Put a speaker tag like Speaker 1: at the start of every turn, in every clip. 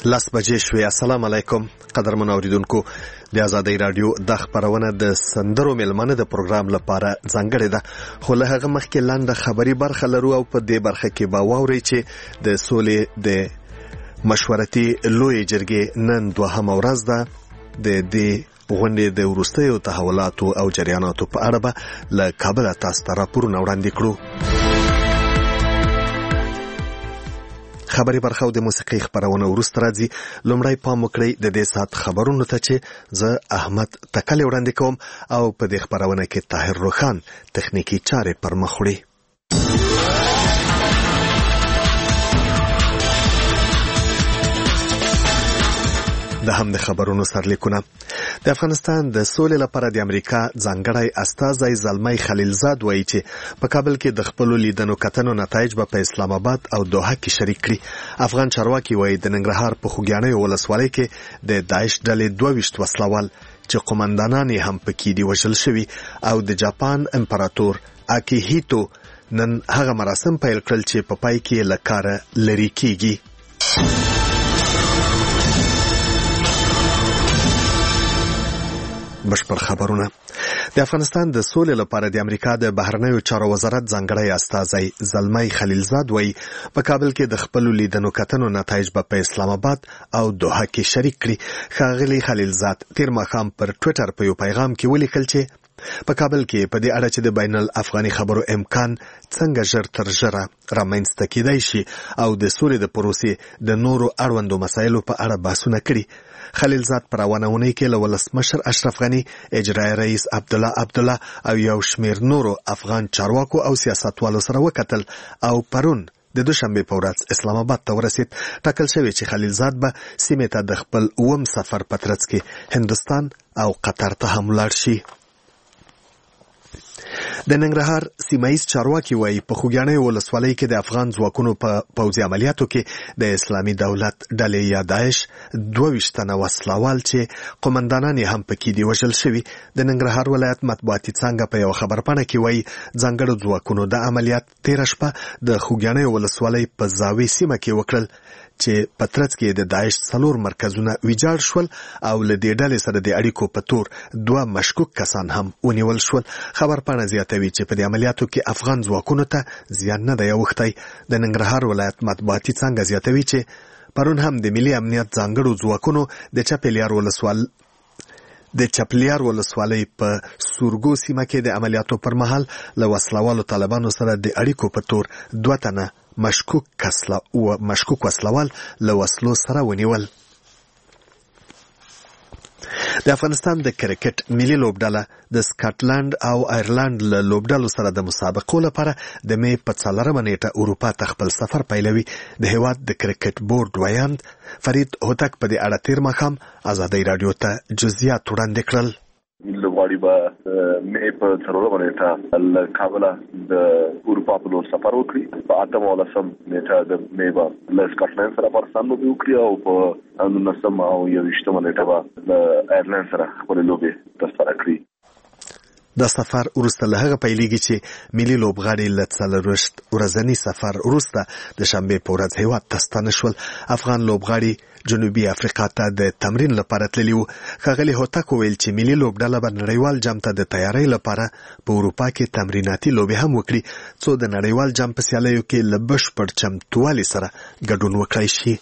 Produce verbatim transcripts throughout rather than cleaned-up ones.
Speaker 1: لاس بجې شوې. السلام علیکم قدرمن اوریدونکو. د آزادۍ رادیو د خبرونه د سندرو ملمنه د پروګرام لپاره ځانګړې ده، خو له هغه مخکې لاندې خبري برخه لرو او په دې برخه کې به واوري چې د سولې د مشورتي لوی جرګې نن دوهمه ورځ ده. د دې غونډې د وروستیو تحولاتو او جریاناتو په اړه به له کابل تاسو ته راپورونه وړاندې کړو. خبري برخه او د موسیقي خبرونه وروسته راځي. لومړی پام وکړئ د دې سات خبرونو ته چې زه احمد تکل وړاندې کوم او په دې خبرونه کې طاهر روخان تخنیکی چارې پر مخ وړي. د هم د خبرونو سرلیکونه. د افغانستان د سولې لپاره د امریکا ځانګړی استازی زلمی خلیلزاد وایي چې په کابل کې د خپل لیدنو کتنو نتایج به په اسلام آباد او دوحه کې شریک کړي. افغان چارواکي وایي د ننګرهار په خوږیاڼیو ولسوالۍ کې د داعش ډلې دوه ویشت وسلوال چې قومندانان یې هم پکې دي وژل شوي او د جاپان امپراتور اکیهیتو نن هغه مراسم پیل کړل چې په پای کې له کاره لرې کیږي. بشپړ خبرونه. د افغانستان د سولې لپاره د امریکا د بهرنیو چارو وزارت ځانګړی استازی زلمی خلیلزاد وایي په کابل کې د خپل لیدنو کتنو نتایج به په اسلام آباد او دوحه کې شریک کړي. ښاغلی خلیلزاد تیر ماښام پر ټویټر په یو پیغام کې ولیکل چې په کابل کې په دې اړه چې د بین الافغاني خبرو امکان څنګه ژر تر ژره رامنځته کېدای شي او د سولې د پروسې د نورو اړوندو مسایلو په اړه بحثونه کړي. خلیلزاد پر روانونې کې له ولسمشر اشرف غني، اجرایي رئیس عبدالله عبدالله او یو شمیر نورو افغان چارواکو او سیاستوالو سره وکتل او پرون د دوشنبه په ورځ اسلام آباد ته ورسید. ټاکل شوی چې خلیلزاد به سیمې ته د خپل اووم سفر په ترڅ کې هندوستان او قطر ته هم لاړ شي. د ننګرهار سیمایي چارواکي وایي په خوږیاڼیو ولسوالۍ کې د افغان ځواکونو په پوځي عملیاتو کې د اسلامي دولت ډلې یا داعش دوه ویشت تنه وسلوال چې قومندانان یې هم پکې دي وژل شوي. د ننګرهار ولایت مطبوعاتي څانګه په یو خبرپاڼه کې وایي ځانګړو ځواکونو د عملیات تېره شپه د خوږیاڼیو ولسوالۍ په زاویې سیمه کې وکړل چې په ترڅ کې د داعش څلور مرکزونه ویجاړ شول او له دې ډلې سره د اړیکو په تور دوه مشکوک کسان هم ونیول شول. خبرپاڼه زیاتوي چې په دې عملیاتو کې افغان ځواکونو ته زیان نه دی اوښتی. د ننګرهار ولایت مطبوعاتي څانګه زیاتوي چې پرون هم د ملي امنیت ځانګړو ځواکونو د چپلیار ولسوال د چپلیار ولسوالۍ په سورګو سیمه کې د عملیاتو پر مهال له وسلوالو طالبانو سره د اړیکو په تور دوه تنه مشکوک کسلا او مشکوک وسلوال له وسلو سره ونیول. د افغانستان د کرکټ ملي لوبډله د سکاټلند او آیرلند له لوبډلو سره د مسابقو لپاره د مې په څلورمه نیټه اروپا ته خپل سفر پیلوي. د هیواد د کرکټ بورډ ویاند فرید هوتک په دې اړه تیر ماښام آزادۍ رادیو ته جزئیات وړاندې کړل.
Speaker 2: لوبغاړي به مې په څلورمه نیټه له کابل د اروپا په لور سفر وکړي. په اتمه ولسم نیټه د مې به له سکاټلند سره پاکستان لوبې وکړي او په نولسمه او یوویشتمه نیټه به له آیرلند سره خپلې لوبې ترسره کړي.
Speaker 1: دا سفر وروسته له هغه پیلېږي چې ملي لوبغاړي له څلرویشت ورځني سفر وروسته د شنبې په ورځ هیواد ته ستانه شول. افغان لوبغاړي جنوبي افریقا ته د تمرین لپاره تللي وو. ښاغلي هوتک وویل چې ملي لوبډله به نړیوال جام ته د تیارۍ لپاره په اروپا کې تمریناتي لوبې هم وکړي څو د نړیوال جام په سیالیو کې له بشپړ چمتووالي سره ګډون وکړای شي.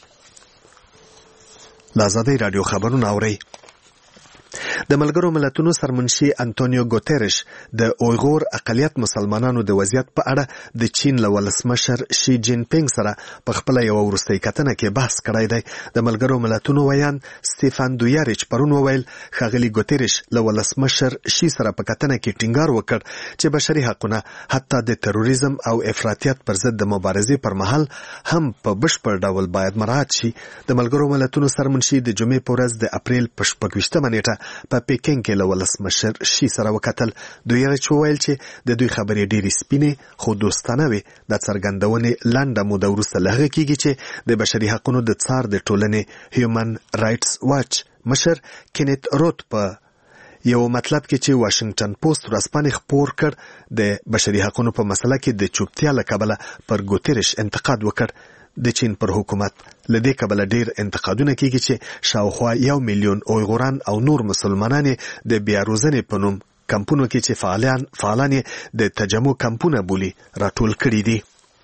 Speaker 1: له آزادۍ راډیو خبرونه اورئ. د ملګرو ملتونو سرمنشي انټونیو ګوتریش د اویغور اقلیت مسلمانانو د وضعیت په اړه د چین له ولسمشر شي جین پینګ سره په خپل یو وروستۍ کتنه کې بحث کړی دی. د ملګرو ملتونو ویان سټيفان دویاریچ پرون وویل ښاغلي ګوتریش له ولسمشر شي سره په کتنه کې ټینګار وکړ چې بشري حقونه حتی د تروریزم او افراطیت پر ضد د مبارزې پر مهال هم په بشپړ ډول باید مراعات شي. د ملګرو ملتونو سرمنشي د جمعې په ورځ د اپریل په شپږویشتمه نیټه په پیکینګ کې له ولسمشر شي سره وکتل. دوی یې وویل چې د دوی خبرې ډېرې سپینې خو دوستانه وي. د څرګندونې لنډه موده وروسته له هغه کېږي چې د بشري حقونو د څار د ټولنې هیومن رایټس واچ مشر کینیت روت په یو مطلب کې چې واشنگټن پوسټ ورځپاڼې خپور کړ د بشري حقونو په مسله کې د چوپتیا له کبله پر ګوتریش انتقاد وکړ. د چین پر حکومت لدې کبله ډیر انتقادونه کیږي چې شاوخوا یو میلیون اویغوران او نور مسلمانان د بیاروزنې په نوم کمپونو کې چې فعالان فعالان د تجمع کمپونه بولي راټول کړي دي.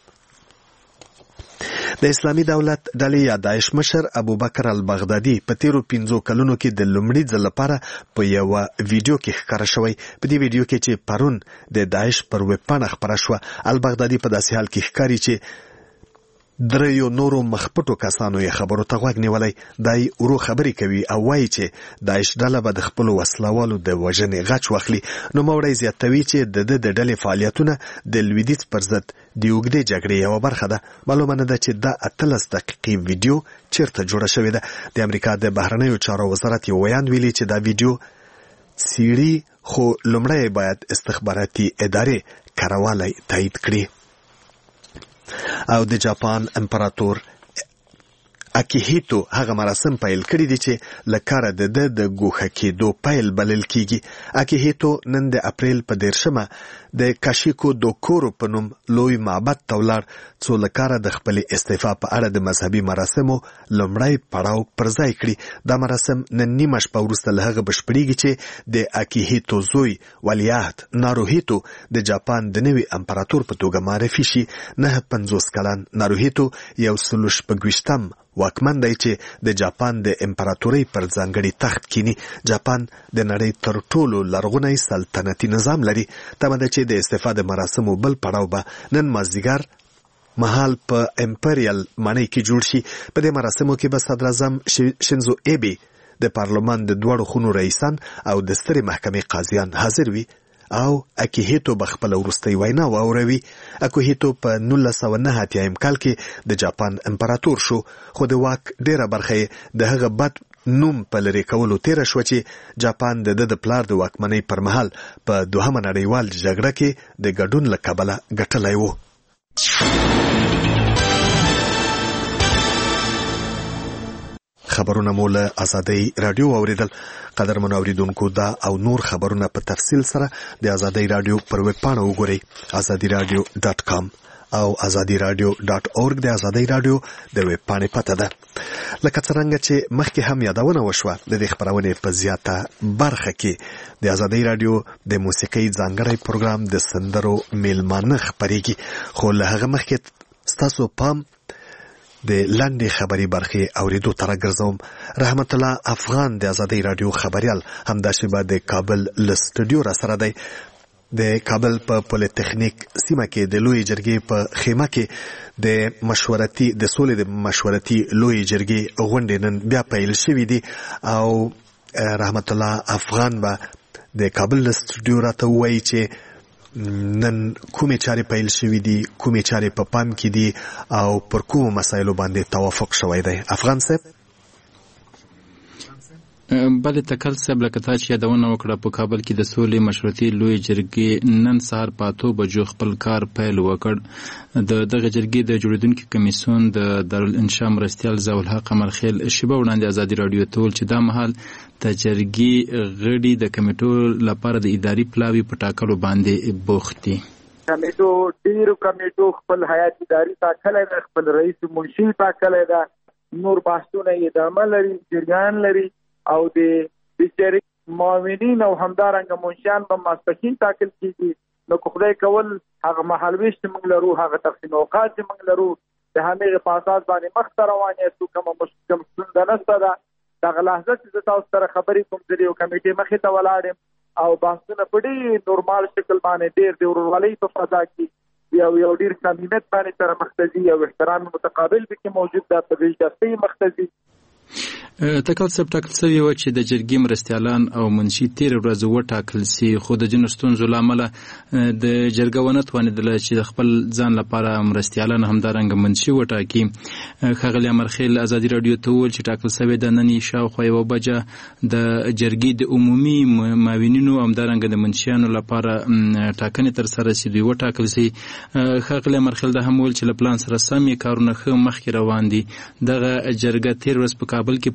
Speaker 1: د اسلامي دولت ډلې یا داعش مشر ابوبکر البغدادي په تیرو پنځو کلونو کې د لومړي ځل لپاره په یو ویډیو کې ښکاره شوی. په دې ویډیو کې چې پرون د داعش پر ویب پاڼه خپره شوه، البغدادي په داسې حال کې ښکاري چې دریو نورو مخپټو کسانو یې خبرو ته غوږ نیولی. دای ورو خبرې کوي او وایي چې داعش ډله به د خپلو وسلوالو د وژنې غچ واخلي. نوموړی زیاتوي چې د ده د ډلې فعالیتونه د لویدیځ پر ضد د اوږدې جګړې یوه برخه ده. معلومه نه ده چې دا اتلس دقیقې ویډیو چیرته جوړه شوې ده. د امریکا د بهرنیو چارو وزارت یو ویان ویلي چې دا ویډیو څیړي، خو لومړی باید استخباراتي ادارې کاروالی تایید کړي. او د جاپان امپراتور اکیهیتو هغه مراسم پیل کړي دي چې له کاره د ده د ګوښه کېدو پیل بلل کیږي. اکیهیتو نن د اپریل په دیرشمه د کاشیکو دوکورو په نوم لوی معبد ته ولاړ څو له کاره د خپلې استعفا په اړه د مذهبي مراسمو لومړی پړاو پر ځای کړي. دا مراسم نن نیمه شپه وروسته له هغه بشپړېږي چې د اکیهیتو زوی ولیعهد ناروهیتو د جاپان د نوي امپراتور په توګه معرفي شي. نه پنځوس کلن ناروهیتو یو سلو شپږویشتم واکمن دی چې د جاپان د امپراتورۍ پر ځانګړي تخت کینی. جاپان د نړۍ تر ټولو لرغونی سلطنتي نظام لري. تمه ده چې د استعفا د مراسمو بل پړاو به نن مازدیګر مهال په امپریال ماڼۍ کې جوړ شي. په دې مراسمو کې به صدر اعظم شینزو ایبي، د پارلمان د دواړو خونو رئیسان او د سترې محکمې قاضیان حاضر وي او اکیهیتو به خپله وروستۍ وینا واوروي. اکیهیتو په نولس سوه نهه اتیایم کال کې د جاپان امپراتور شو، خو د واک ډیره برخه یې د هغه بد نوم په لرې کولو تیره شوه چې جاپان د ده د پلار د واکمنۍ پر مهال په دوهمه نړیوال جګړه کې د ګډون له کبله ګټلی و. خبرونه مو له ازادۍ راډیو واوریدل. قدرمنو اوریدونکو، دا او نور خبرونه په تفصیل سره د ازادۍ راډیو پر ویب پاڼه وګورئ، ازادي راډیو ډاټ کام او ازادي راډیو ډاټ اورګ د ازادۍ راډیو د ویب پاڼې پته ده. لکه څرنګه چې مخکې هم یادونه وشوه، د دې خپرونې په زیاته برخه کې د ازادۍ راډیو د موسیقۍ ځانګړی پروګرام د سندرو میلمانه خپریږي. خو له هغه مخکې ستاسو پام د لنډې خبري برخې اوریدو ته راګرځوم. رحمت الله افغان د ازادۍ راډیو خبریال همداسې به د کابل له سټوډیو را سره دی. د کابل په پولی تخنیک سیمه کې د لوی جرګې په خیمه کې د مشورتي د سولې د مشورتي لوی جرګې غونډې نن بیا پیل شوې دي او رحمت الله افغان به د کابل له سټوډیو راته ووایي چې نن کومې چارې پیل شوې دي، کومې چارې په پام کې دي او پر کومو مسایلو باندې توافق شوی دی. افغان صاحب.
Speaker 3: بله تکل صاحب، لکه تا چې یادونه وکړه، په کابل کې د سولې مشورتي لوی جرګې نن سهار په اتو بجو خپل کار پیل وکړ. د دغه جرګې د جوړیدونکي کمیسیون د دارالانشا مرستیال ضیاءالحق قمرخیل شیبه وړاندې ازادي راډیو ته وویل چې دا مهال د جرګې غړي د کمیټو لپاره د اداري پلاوي په ټاکلو باندې بوخت دي.
Speaker 4: کمیټو ډیرو کمیټو خپل هیات اداري ټاکلی ده، خپل رئیس منشي ټاکلی ده، نور بحثونه یې ادامه لري، جریان لري او د شریک معاونین او همدارنګه منشیان به ماسپښین ټاکل کیږي. نو که خدای کول هغه مهالویش چې موږ لرو، هغه تقسیم اوقات چې موږ لرو، د همېغې په اساس باندې مخ ته روان یاستو. کومه مشکل ستونزه نشته ده. دغه لحظه چې زه تاسو سره خبرې کوم، زه د یو کمیټې مخې ته ولاړ یم او بحثونه په ډېر نورمال شکل باندې، ډېر د ورورولۍ په فضا کې یو یو ډېر صمیمیت باندې سره مخ ته ځي، یو احترام متقابل پکې موجود ده، په دلچسپۍ مخ ته ځي.
Speaker 3: تکل صاحب، ټاکل شوي وه چې د جرګې مرستیالان او منشي تېره ورځ وټاکل سي، خو د ځینو ستونزو له امله د جرګه ونه توانېدله چې د خپل ځان لپاره مرستیالان همدارنګه منشي وټاکي. ښاغلي امرخیل ازادي راډیو ته وویل چې ټاکل شوې ده نن شاوخوا یوه بجه د جرګې د عمومي معاونینو همدارنګه د منشیانو لپاره ټاکنې ترسره سي، دوی وټاکل سي. ښاغلي امرخیل دا هم وویل چې له پلان سره سم یې کارونه ښه مخکې روان دي. دغه جرګه تېره ورځ په کابل کې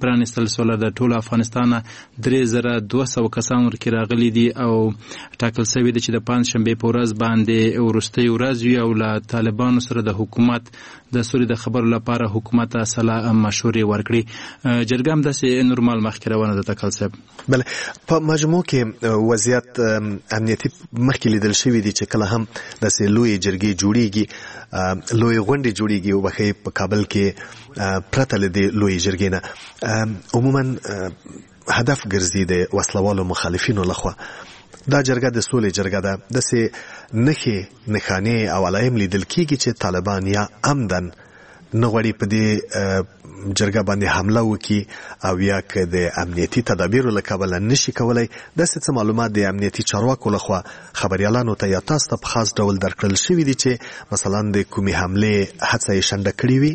Speaker 3: رانیستل سول د ټول افغانستان درې زره دوه سوه کسان ورکې راغلي دي او ټاکل شوی دی چې د پنجشنبې په ورځ باندې وروستۍ ورځ وي او له طالبانو سره د حکومت د سولې د خبرو لپاره حکومت ته سلا مشورې ورکړي. جرګه هم داسې نورمال مخکې روانه ده تکل صاحب.
Speaker 1: بله په مجموع کې وضعیت امنیتي مخکې لیدل شوي دي چې کله هم داسې لویې جرګې جوړیږي لویې غونډې جوړیږي او بخې په کابل کې پرته له دې لویې جرګې نه عموما هدف ګرځي د وسلوالو مخالفینو لخوا. دا جرګه د سولې جرګه ده. داسې نښې نښانې او علایم لیدل کېږي چې طالبان یا عمدن نه غواړي په دې جرګه باندې حمله وکړي او یا که د امنیتي تدابیرو له کبله نشي کولی. داسې څه معلومات د امنیتي چارواکو لخوا خبریالانو ته یا تاسو ته په خاص ډول درکړل شوي دي چې مثلا د کومې حملې هڅه یې شنډه کړې وي؟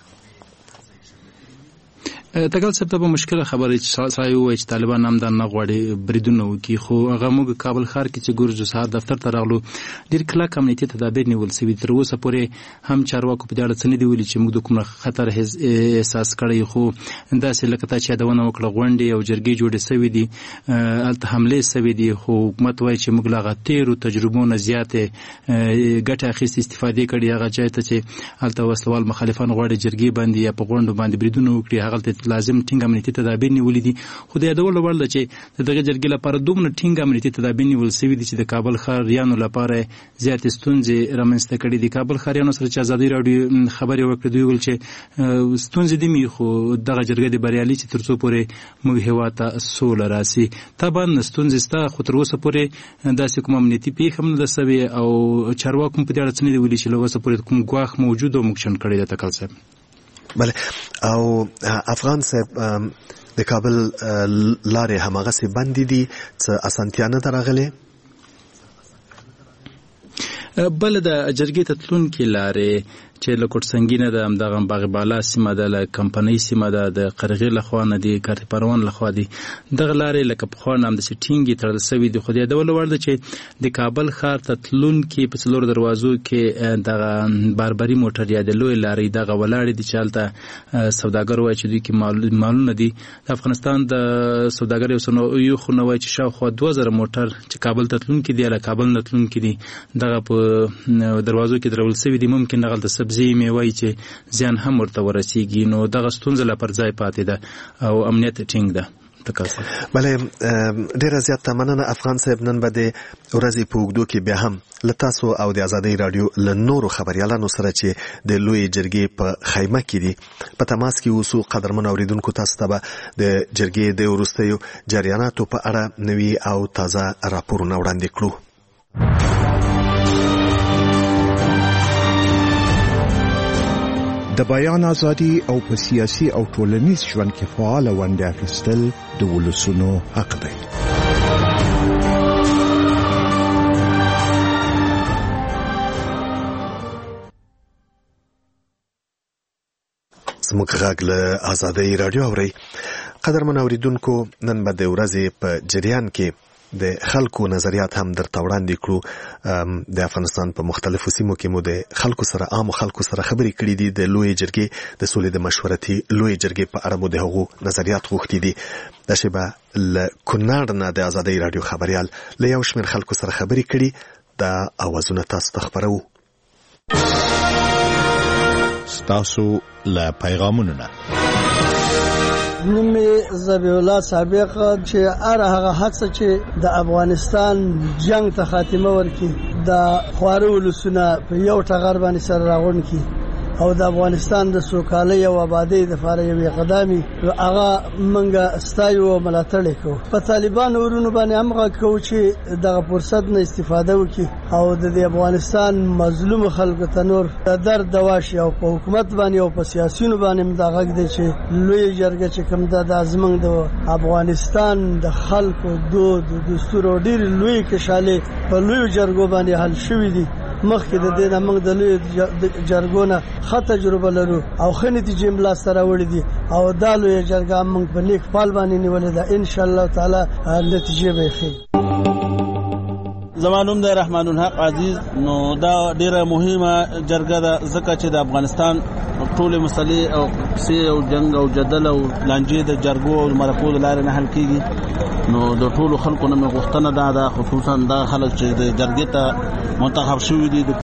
Speaker 3: تکل صاحب ته به مشکله خبره چې سړی ووایي چې طالبان هم دا نه غواړي بریدونه وکړي، خو هغه موږ کابل ښار کې چې ګورجو سهار دفتر ته راغلو ډېر کلک امنیتي تدابیر نیول سوي. تر اوسه پورې هم چارواکو په دې اړه څه نه دي ویلي چې موږ د کوم خطر احساس کړی، خو داسې لکه تا چې یادونه وکړه غونډې او جرګې جوړې سوي دي، هلته حملې سوي دي، خو حکومت وایي چې موږ له هغه تېرو تجربو نه زیاتې ګټه اخیستې استفادې کړي. هغه ځای ته چې هلته وسلوال مخالفان غواړي جرګې باندې یا په غونډو باندې بریدونه وکړي، هغلته لازم ټینګ امنیتي تدابیر نیولې دي. خو د یادولو وړ ده چې دغه جرګې لپاره دومره ټینګ امنیتي تدابیر نیول سوي دي چې د کابل ښاریانو لپاره زیاتې ستونزې رامنځته کړي دي. کابل ښاریانو سره چې ازادي راډیو خبرې وکړې دوی ویل چې ستونزې دي مي، خو دغه جرګه د بریالي چې تر څو پورې موږ هېواد ته سوله راسي. طبعا ستونزې شته، خو تر اوسه پورې داسې کوم امنیتي پیښه هم نه ده سوې او چارواکو هم په دې اړه څه نه دي ویلي چې له اوسه پورې کوم ګواښ موجود او موږ شنډ کړی دی. تکل صاحب
Speaker 1: بله او افغان صاحب د کابل لارې هماغسې بندې دي، څه اسانتیا نه ده راغلې؟
Speaker 3: بله د جرګې ته تلونکې لارې چې له کوټسنګي نه ده، همدغه باغ بالا سیمه ده، له کمپنۍ سیمه ده، د قرغې لخوا نه دي، کارت پروان لخوا دي، دغه لارې لکه پخوا نه همداسې ټینګې تړل سوي دي. خو د یادولو وړ ده چې د کابل ښار ته تلونکي په څلورو دروازو کې دغه باربري موټر یا د لویې لارې دغه ولاړې دي چې هلته سوداګر وایي چې دوی کې مالونه دي. د افغانستان د سوداګر یو یو خو نه وایي چې شاوخوا دوه زره موټر چې کابل ته تلونکي دي یا له کابل نه تلونکي دي دغه په دروازو کې درول سوي دي. ممکن دغلته سبزي میوې چې زیان هم ورته ورسیږي، نو دغه ستونزه لا پر ځای پاتې ده او امنیت ټینګ ده.
Speaker 1: بله ډیره زیاته مننه افغان صاحب. نن به د ورځې په اوږدو کې بیا هم له تاسو او د ازادۍ راډیو له نورو خبریالانو سره چې د لویې جرګې په خیمه کې دي په تماس کې اوسو. قدرمن اوریدونکو تاسو ته به د جرګې د وروستیو جریاناتو په اړه نوي او تازه راپورونه وړاندې کړو.
Speaker 5: د بیان ازادي او په سیاسي او ټولنیز ژوند کې فعال ونډه اخیستل د ولسونو حق دی.
Speaker 1: زموږ غږ له ازادۍ راډیو اورئ. قدرمن اوریدونکو نن به د ورځې په جریان کې د خلکو نظریات هم درته وړاندې کړو. د افغانستان په مختلفو سیمو کې مو د خلکو سره عامو خلکو سره خبرې کړې دي. د لویې جرګې د سولې د مشورتي لویې جرګې په اړه مو د هغو نظریات غوښتي دي. دا شیبه له کونړ نه د ازادۍ راډیو خبریال له یو شمېر خلکو سره خبرې کړي. دا اوازونه تاسو ته خپروو.
Speaker 5: ستاسو له پیغامونو نه
Speaker 6: نومي زبیح الله سابق چې اره هغه هڅه چې د افغانستان جنگ ته خاتمه ورکړي، د خواره ولسونه په یو ټغر باندې سره راغونډ کړي او د افغانستان د سوکالۍ او آبادۍ لپاره یو اقدامي هغه منګه ستایو او ملاتړ کوو. په طالبان ورونو باندې همغه کوو چې دغه فرصت نه استفاده وکړي او د افغانستان مظلوم خلکو ته نور د درد دوا شي او په حکومت باندې او په سیاسيونو باندې مداغه دي چې لوی جرګه چې کوم د ازمن د افغانستان د خلکو دود دستور او ډیر لوی کشاله په لوی جرګو باندې حل شوې دي. مخکې د دې موږ د لوی جرګونه ښه تجربه لرو او ښه نتیجې ملا سره وړي دي او دا لوی جرګه موږ په نیک پال باندې نیولې ده. ان شاء الله تعالی نتیجې به ښه.
Speaker 7: زمانوم د رحمان الحق عزیز. نو دا ډیره مهمه جرګه ده ځکه چې د افغانستان ټول مسلې او سی او جنگ او جدل او لانجې د جرګو او مرکو د لارې نه حل کیږي. نو د ټولو خلکو نه غوښتنه ده خصوصا دا خلک چې د جرګې ته منتخب شوي دي